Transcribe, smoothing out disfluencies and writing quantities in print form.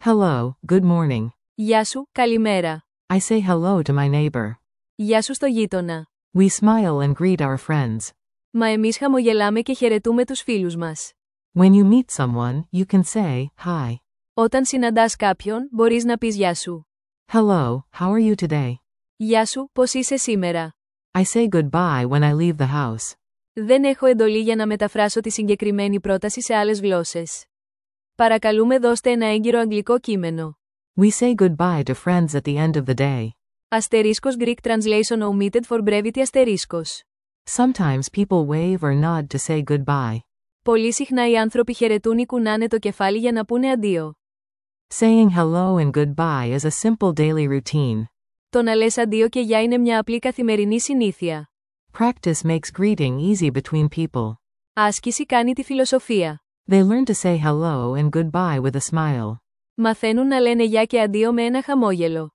Hello, good morning. Γεια σου, καλημέρα. I say hello to my neighbor. Γεια σου στο γείτονα. We smile and greet our friends. Μα εμείς χαμογελάμε και χαιρετούμε τους φίλους μας. When you meet someone, you can say, hi. Όταν συναντάς κάποιον, μπορείς να πεις γεια σου. Hello, how are you today? Γεια σου, πώς είσαι σήμερα? I say goodbye when I leave the house. Δεν έχω εντολή για να μεταφράσω τη συγκεκριμένη πρόταση σε άλλες γλώσσες. Παρακαλούμε δώστε ένα έγκυρο αγγλικό κείμενο. We say goodbye to friends at the end of the day. Αστερίσκος Greek translation omitted for brevity αστερίσκος. Sometimes people wave or nod to say goodbye. Πολύ συχνά οι άνθρωποι χαιρετούν ή κουνάνε το κεφάλι για να πούνε αντίο. Saying hello and goodbye is a simple daily routine. Το να λες αντίο και γεια είναι μια απλή καθημερινή συνήθεια. Practice makes greeting easy between people. Άσκηση κάνει τη φιλοσοφία. They learn to say hello and goodbye with a smile. Μαθαίνουν να λένε γεια και αντίο με ένα χαμόγελο.